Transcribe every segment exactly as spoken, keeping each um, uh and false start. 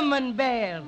Cinnamon Bear.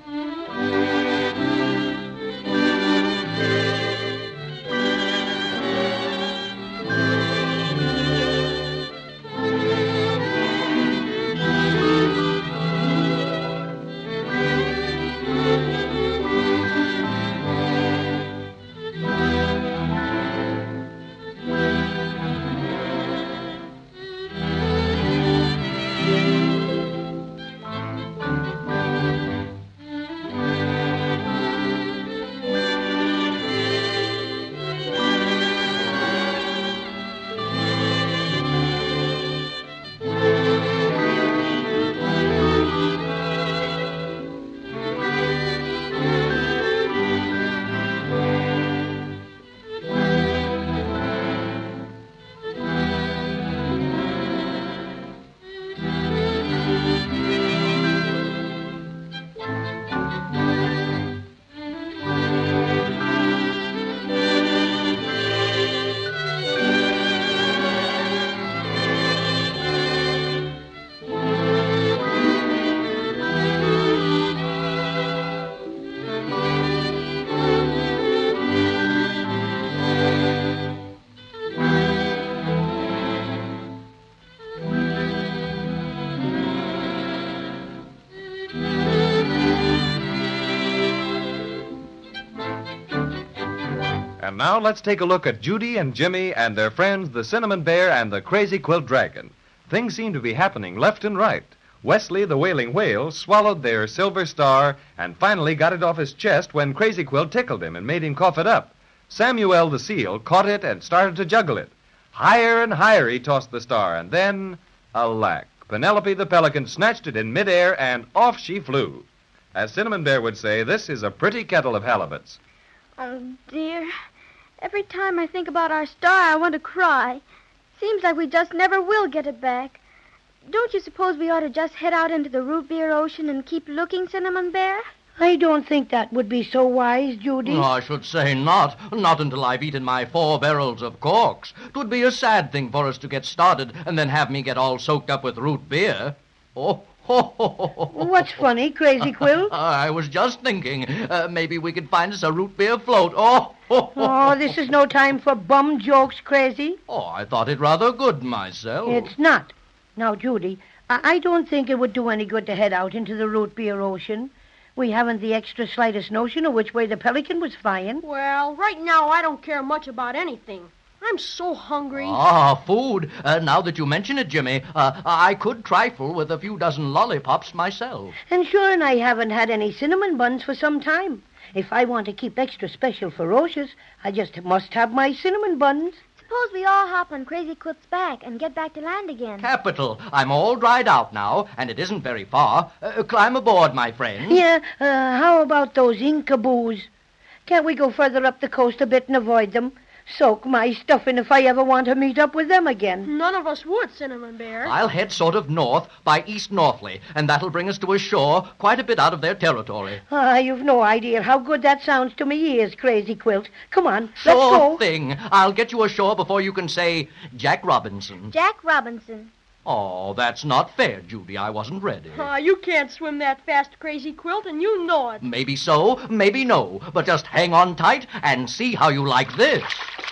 And now let's take a look at Judy and Jimmy and their friends, the Cinnamon Bear and the Crazy Quilt Dragon. Things seem to be happening left and right. Wesley, the Wailing Whale, swallowed their silver star and finally got it off his chest when Crazy Quilt tickled him and made him cough it up. Samuel the Seal caught it and started to juggle it. Higher and higher he tossed the star, and then, alack, Penelope the Pelican snatched it in midair and off she flew. As Cinnamon Bear would say, this is a pretty kettle of halibuts. Oh, dear. Every time I think about our star, I want to cry. Seems like we just never will get it back. Don't you suppose we ought to just head out into the root beer ocean and keep looking, Cinnamon Bear? I don't think that would be so wise, Judy. I should say not. Not until I've eaten my four barrels of corks. 'Twould be a sad thing for us to get started and then have me get all soaked up with root beer. Oh, ho, ho, ho, ho. What's funny, Crazy Quilt? I was just thinking, uh, maybe we could find us a root beer float. Oh, ho, ho. Oh, this is no time for bum jokes, Crazy. Oh, I thought it rather good myself. It's not. Now, Judy, I, I don't think it would do any good to head out into the root beer ocean. We haven't the extra slightest notion of which way the Pelican was flying. Well, right now I don't care much about anything. I'm so hungry. Ah, food. Uh, now that you mention it, Jimmy, uh, I could trifle with a few dozen lollipops myself. And sure, and I haven't had any cinnamon buns for some time. If I want to keep extra special ferocious, I just must have my cinnamon buns. Suppose we all hop on Crazy Quilt's back and get back to land again. Capital. I'm all dried out now, and it isn't very far. Uh, climb aboard, my friend. Yeah, uh, how about those Inkaboos? Can't we go further up the coast a bit and avoid them? Soak my stuffing if I ever want to meet up with them again. None of us would, Cinnamon Bear. I'll head sort of north by East Northley, and that'll bring us to a shore quite a bit out of their territory. Ah, you've no idea how good that sounds to me ears, Crazy Quilt. Come on, let's Sure go. thing. I'll get you ashore before you can say Jack Robinson. Jack Robinson. Oh, that's not fair, Judy. I wasn't ready. Ah, you can't swim that fast, Crazy Quilt, and you know it. Maybe so, maybe no. But just hang on tight and see how you like this.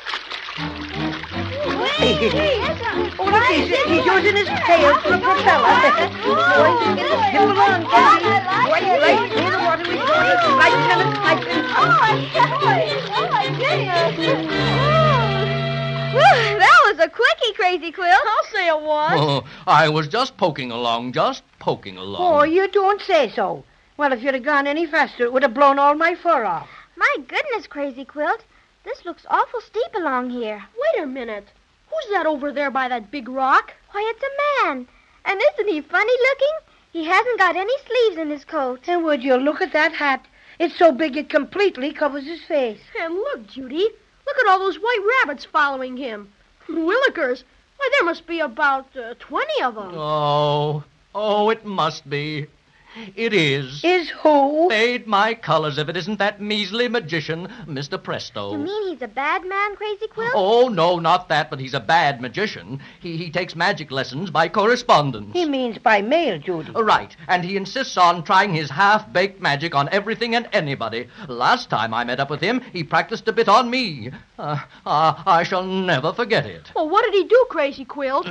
Hey, hey, hey. Oh, look, he's, he's using his tail for a propeller. Boy, get along, Candy. Boy, right through the water we go. Right down the pipe. Oh, my goodness. Whew, that was a quickie, Crazy Quilt. I'll say it was. Oh, I was just poking along, just poking along. Oh, you don't say so. Well, if you'd have gone any faster, it would have blown all my fur off. My goodness, Crazy Quilt. This looks awful steep along here. Wait a minute. Who's that over there by that big rock? Why, it's a man. And isn't he funny looking? He hasn't got any sleeves in his coat. And would you look at that hat? It's so big it completely covers his face. And look, Judy. Look at all those white rabbits following him. Willikers. Why, there must be about uh, twenty of them. Oh, oh, it must be. It is. Is who? Fade my colors if it isn't that measly magician, Mister Presto. You mean he's a bad man, Crazy Quilt? Oh, no, not that, but he's a bad magician. He he takes magic lessons by correspondence. He means by mail, Judy. Right, and he insists on trying his half-baked magic on everything and anybody. Last time I met up with him, he practiced a bit on me. Uh, uh, I shall never forget it. Well, what did he do, Crazy Quilt?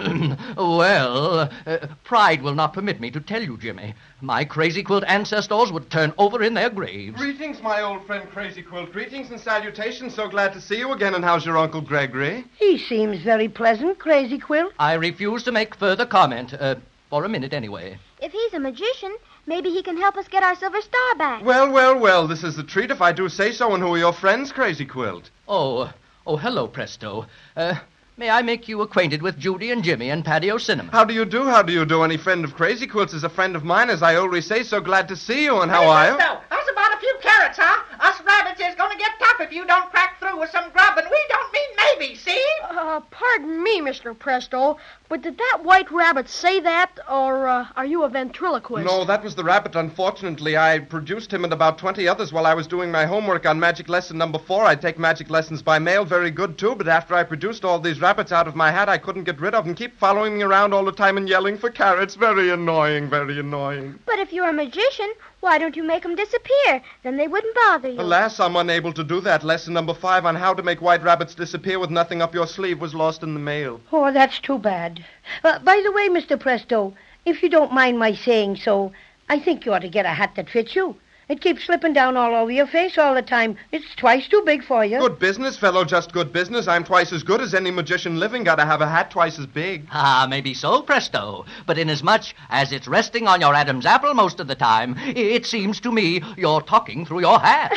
Well, uh, pride will not permit me to tell you, Jimmy. My Crazy Quilt ancestors would turn over in their graves. Greetings, my old friend Crazy Quilt. Greetings and salutations. So glad to see you again. And how's your Uncle Gregory? He seems very pleasant, Crazy Quilt. I refuse to make further comment, uh, for a minute anyway. If he's a magician, maybe he can help us get our silver star back. Well, well, well, this is a treat if I do say so. And who are your friends, Crazy Quilt? Oh, oh, hello, Presto. Uh, may I make you acquainted with Judy and Jimmy and Paddy O'Cinnamon? How do you do? How do you do? Any friend of Crazy Quilt's is a friend of mine, as I always say. So glad to see you. And how are you? Presto, how's about a few carrots, huh? Us rabbits is going to get tough if you don't crack through with some grub, and we don't mean maybe, see? Uh, pardon me, Mister Presto, but did that white rabbit say that, or uh, are you a ventriloquist? No, that was the rabbit, unfortunately. I produced him and about twenty others while I was doing my homework on magic lesson number four. I take magic lessons by mail, very good, too, but after I produced all these rabbits out of my hat, I couldn't get rid of them. Keep following me around all the time and yelling for carrots. Very annoying, very annoying. But if you're a magician, why don't you make them disappear? Then they wouldn't bother you. Alas, I'm unable to do that. Lesson number five on how to make white rabbits disappear with nothing up your sleeve was lost in the mail. Oh, that's too bad. Uh, by the way, Mister Presto, if you don't mind my saying so, I think you ought to get a hat that fits you. It keeps slipping down all over your face all the time. It's twice too big for you. Good business, fellow, just good business. I'm twice as good as any magician living. Gotta have a hat twice as big. Ah, maybe so, Presto. But inasmuch as it's resting on your Adam's apple most of the time, it seems to me you're talking through your hat.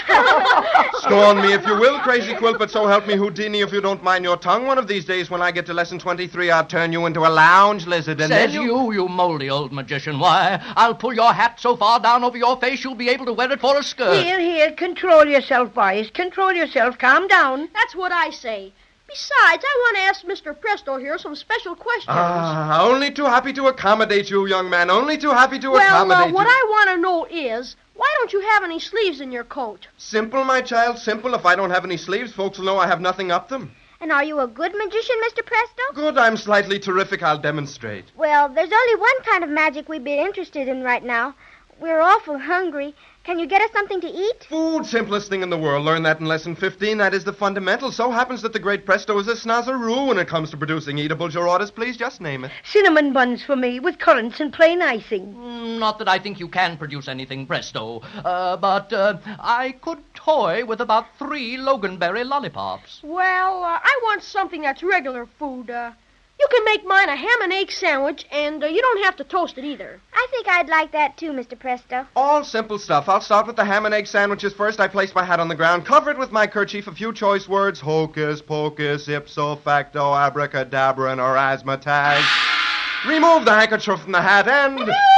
Scorn me if you will, Crazy Quilt, but so help me Houdini if you don't mind your tongue. One of these days when I get to lesson twenty-three, I'll turn you into a lounge lizard. And Says then you, you moldy old magician. Why, I'll pull your hat so far down over your face you'll be able to wear it for a skirt. Here, here, control yourself, boys. Control yourself. Calm down. That's what I say. Besides, I want to ask Mister Presto here some special questions. Ah, only too happy to accommodate you, young man. Only too happy to well, accommodate uh, what you. I want to know is, why don't you have any sleeves in your coat? Simple, my child, simple. If I don't have any sleeves, folks will know I have nothing up them. And are you a good magician, Mister Presto? Good, I'm slightly terrific. I'll demonstrate. Well, there's only one kind of magic we'd be interested in right now. We're awful hungry. Can you get us something to eat? Food, simplest thing in the world. Learn that in lesson fifteen. That is the fundamental. So happens that the great Presto is a snazaroo when it comes to producing eatables. Your orders, please, just name it. Cinnamon buns for me with currants and plain icing. Mm, Not that I think you can produce anything, Presto, uh, but uh, I could toy with about three Loganberry lollipops. Well, uh, I want something that's regular food. Uh, you can make mine a ham and egg sandwich, and uh, you don't have to toast it either. I think I'd like that too, Mister Presto. All simple stuff. I'll start with the ham and egg sandwiches first. I place my hat on the ground, cover it with my kerchief, a few choice words, hocus pocus, ipso facto, abracadabra, and erasmataz. Remove the handkerchief from the hat and...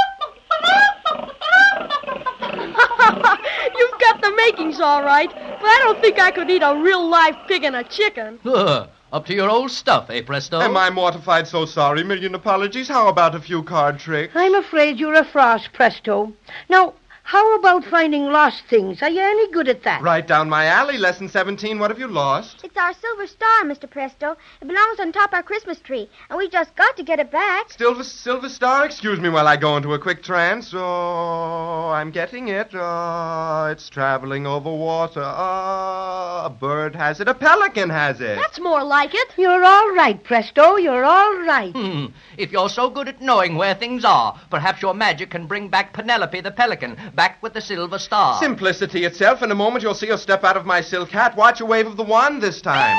You've got the makings all right, but I don't think I could eat a real live pig and a chicken. Ugh, up to your old stuff, eh, Presto? Am I mortified? So sorry. Million apologies. How about a few card tricks? I'm afraid you're a frost, Presto. Now, how about finding lost things? Are you any good at that? Right down my alley. Lesson seventeen. What have you lost? It's our silver star, Mister Presto. It belongs on top our Christmas tree, and we just got to get it back. Silver, silver star? Excuse me while I go into a quick trance. Oh, I'm getting it. Oh, it's traveling over water. Oh, a bird has it. A pelican has it. That's more like it. You're all right, Presto. You're all right. Hmm. If you're so good at knowing where things are, perhaps your magic can bring back Penelope the pelican, back with the silver star. Simplicity itself. In a moment, you'll see her step out of my silk hat. Watch a wave of the wand this time.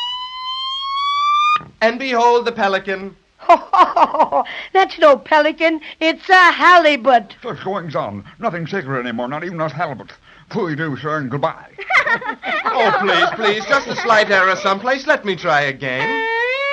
And behold the pelican. That's no pelican. It's a halibut. Such goings on. Nothing sacred anymore, not even us halibut. Pooey do, sir, and goodbye. Oh, please, please. Just a slight error someplace. Let me try again.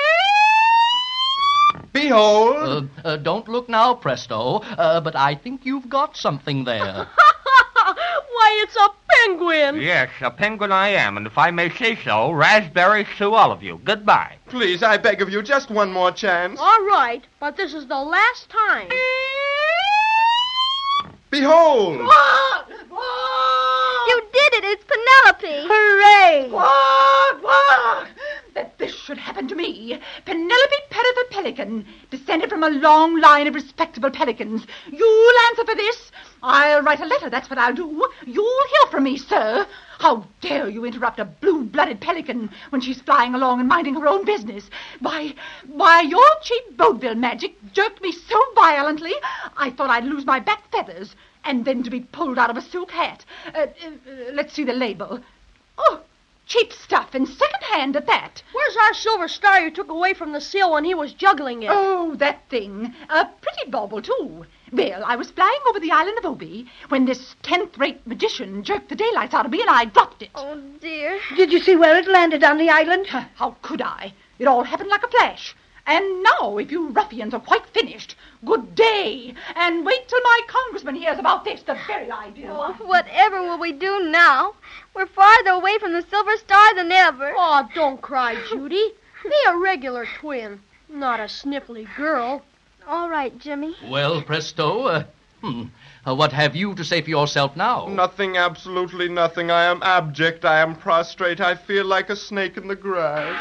Behold. Uh, uh, don't look now, Presto, uh, but I think you've got something there. Why, it's a penguin. Yes, a penguin I am, and if I may say so, raspberries to all of you. Goodbye. Please, I beg of you, just one more chance. All right, but this is the last time. Behold! Quack! Quack! You did it! It's Penelope! Hooray! Quack! Quack! That this should happen to me, Penelope Pettifer Pelican, descended from a long line of respectable pelicans. You'll answer for this. I'll write a letter, that's what I'll do. You'll hear from me, sir. How dare you interrupt a blue-blooded pelican when she's flying along and minding her own business? Why, why, your cheap vaudeville magic jerked me so violently, I thought I'd lose my back feathers, and then to be pulled out of a silk hat. Uh, uh, let's see the label. Oh, cheap stuff, and second-hand at that. Where's our silver star you took away from the seal when he was juggling it? Oh, that thing. A pretty bauble, too. Well, I was flying over the island of Obi when this tenth-rate magician jerked the daylights out of me and I dropped it. Oh, dear. Did you see where it landed on the island? How could I? It all happened like a flash. And now, if you ruffians are quite finished, good day. And wait till my congressman hears about this, the very idea. Oh, whatever will we do now? We're farther away from the Silver Star than ever. Oh, don't cry, Judy. Be a regular twin, not a sniffly girl. All right, Jimmy. Well, Presto, uh, hmm, uh, what have you to say for yourself now? Nothing, absolutely nothing. I am abject. I am prostrate. I feel like a snake in the grass.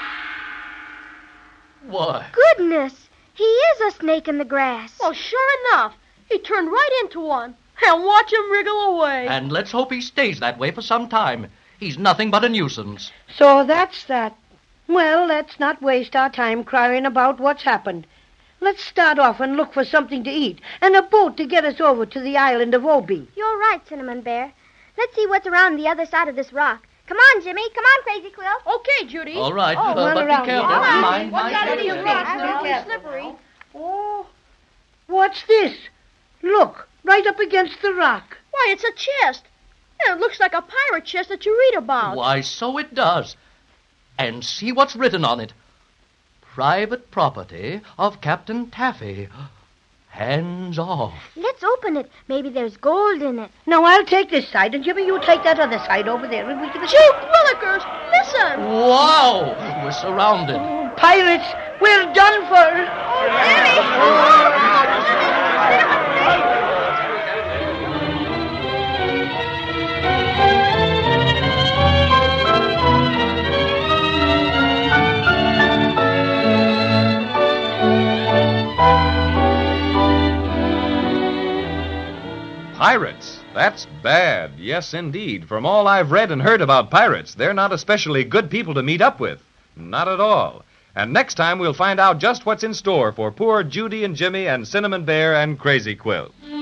What? Goodness, he is a snake in the grass. Well, sure enough. He turned right into one. And watch him wriggle away. And let's hope he stays that way for some time. He's nothing but a nuisance. So that's that. Well, let's not waste our time crying about what's happened. Let's start off and look for something to eat and a boat to get us over to the island of Obi. You're right, Cinnamon Bear. Let's see what's around the other side of this rock. Come on, Jimmy. Come on, Crazy Quill. Okay, Judy. All right, Oh, uh, run but around. be careful. All right. Mind, Watch mind, out mind. of your Be rocks. careful. They're slippery. Oh, what's this? Look, right up against the rock. Why, it's a chest. And it looks like a pirate chest that you read about. Why, so it does. And see what's written on it. Private property of Captain Taffy. Hands off. Let's open it. Maybe there's gold in it. Now, I'll take this side, and Jimmy, you take that other side over there. And we can... Gee willikers, listen. Wow! We're surrounded. Pirates, we're done for. Pirates. That's bad. Yes, indeed. From all I've read and heard about pirates, they're not especially good people to meet up with. Not at all. And next time we'll find out just what's in store for poor Judy and Jimmy and Cinnamon Bear and Crazy Quill.